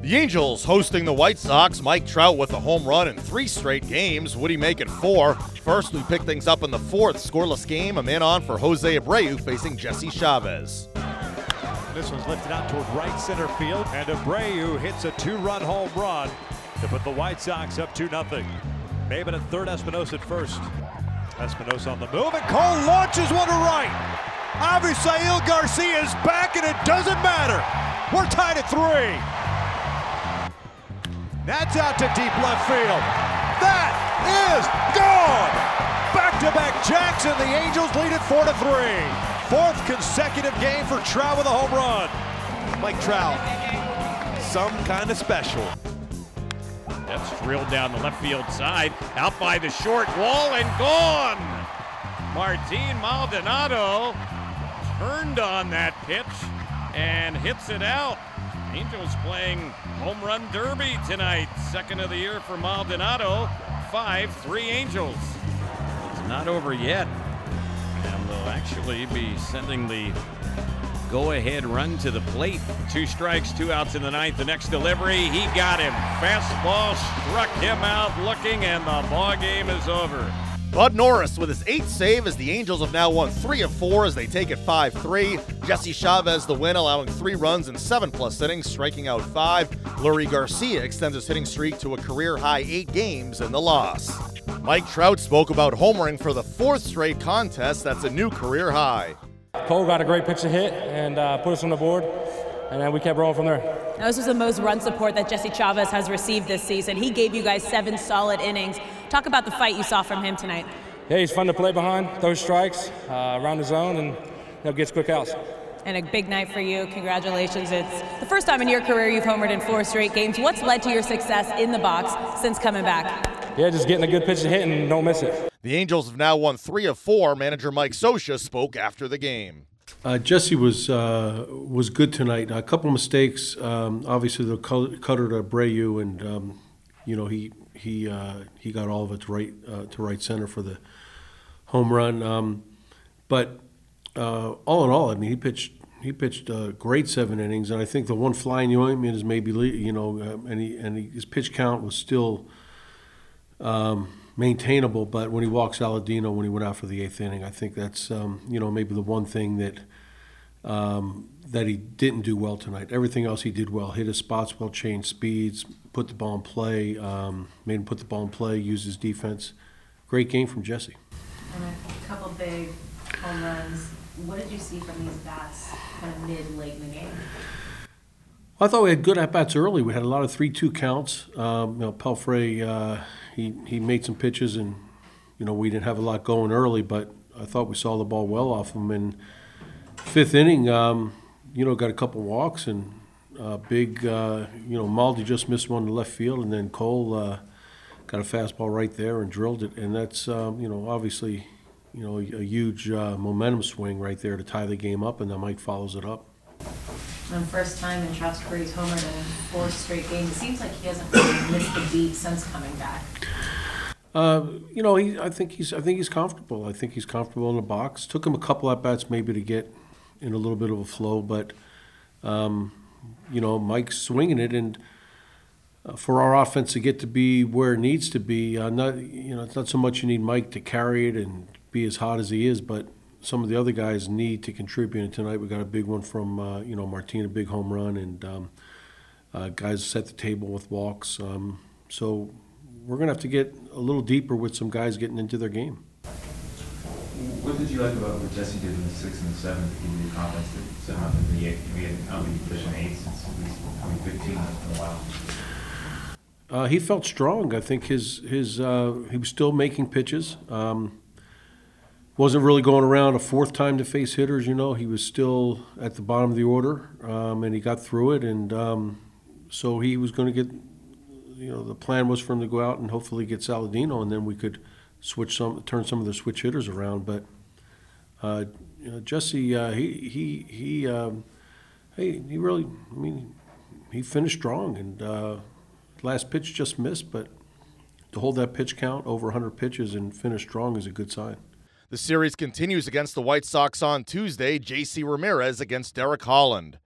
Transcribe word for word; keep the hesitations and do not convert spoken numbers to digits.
The Angels hosting the White Sox. Mike Trout with a home run in three straight games. Would he make it four? First, we pick things up in the fourth. Scoreless game. A man on for Jose Abreu facing Jesse Chavez. This one's lifted out toward right center field, and Abreu hits a two-run home run to put the White Sox up two nothing. Maybin at third, Espinosa at first. Espinosa on the move, and Cole launches one to right. Avisail Garcia is back, and it doesn't matter. We're tied at three. That's out to deep left field. That is gone. Back-to-back jacks, and the Angels lead it four to three. Fourth consecutive game for Trout with a home run. Mike Trout, some kind of special. That's drilled down the left field side, out by the short wall and gone. Martin Maldonado turned on that pitch and hits it out. Angels playing home run derby tonight. Second of the year for Maldonado. five three Angels. It's not over yet. And they'll actually be sending the go-ahead run to the plate. Two strikes, two outs in the ninth. The next delivery, he got him. Fastball struck him out looking, and the ball game is over. Bud Norris with his eighth save as the Angels have now won three of four as they take it five three. Jesse Chavez the win, allowing three runs in seven-plus innings, striking out five. Leury Garcia extends his hitting streak to a career-high eight games in the loss. Mike Trout spoke about homering for the fourth straight contest. That's a new career high. Cole got a great pitch to hit and uh, put us on the board, and then we kept rolling from there. Now, this was the most run support that Jesse Chavez has received this season. He gave you guys seven solid innings. Talk about the fight you saw from him tonight. Yeah, he's fun to play behind, throws strikes uh, around the zone, and you know, gets quick outs. And a big night for you. Congratulations. It's the first time in your career you've homered in four straight games. What's led to your success in the box since coming back? Yeah, just getting a good pitch to hit and don't miss it. The Angels have now won three of four. Manager Mike Scioscia spoke after the game. Uh, Jesse was uh, was good tonight. A couple mistakes. Um, obviously, the cutter to Abreu, and um, you know he he uh, he got all of it to right uh, to right center for the home run. Um, but uh, all in all, I mean, he pitched he pitched a great seven innings, and I think the one fly in the ointment is maybe you know, uh, and he, and he, his pitch count was still um, maintainable. But when he walked Saladino, when he went out for the eighth inning, I think that's um, you know maybe the one thing that. Um, that he didn't do well tonight. Everything else he did well. Hit his spots well, changed speeds, put the ball in play, um, made him put the ball in play, used his defense. Great game from Jesse. And a couple big home runs. What did you see from these bats kind of mid, late in the game? Well, I thought we had good at-bats early. We had a lot of three two counts. Um, you know, Pelfrey, uh, he, he made some pitches, and you know we didn't have a lot going early, but I thought we saw the ball well off him. And fifth inning, um, you know, got a couple walks and uh, big, uh, you know, Maldi just missed one to left field, and then Cole uh, got a fastball right there and drilled it. And that's, um, you know, obviously, you know, a, a huge uh, momentum swing right there to tie the game up, and then Mike follows it up. And first time in Trout's career, he's homered in four straight games. It seems like he hasn't really missed the beat since coming back. Uh, you know, he, I think he's, I think he's comfortable. I think he's comfortable in the box. Took him a couple at bats maybe to get in a little bit of a flow, but um, you know, Mike's swinging it, and uh, for our offense to get to be where it needs to be, uh, not you know, it's not so much you need Mike to carry it and be as hot as he is, but some of the other guys need to contribute. And tonight we got a big one from uh, you know Martin, a big home run, and um, uh, guys set the table with walks. Um, so we're gonna have to get a little deeper with some guys getting into their game. What did you like about what Jesse did in the sixth and the seventh to give you the confidence that somehow in the eighth? We had, I don't think he pitched an eighth since at least twenty fifteen. That's been a while. Uh, he felt strong. I think his his uh, he was still making pitches. Um, wasn't really going around a fourth time to face hitters. You know, he was still at the bottom of the order, um, and he got through it. And um, so he was going to get. You know, the plan was for him to go out and hopefully get Saladino, and then we could switch some, turn some of the switch hitters around. But uh, you know, Jesse, uh, he he he, um, hey, he really, I mean, he finished strong, and uh, last pitch just missed, but to hold that pitch count over one hundred pitches and finish strong is a good sign. The series continues against the White Sox on Tuesday. J C Ramirez against Derek Holland.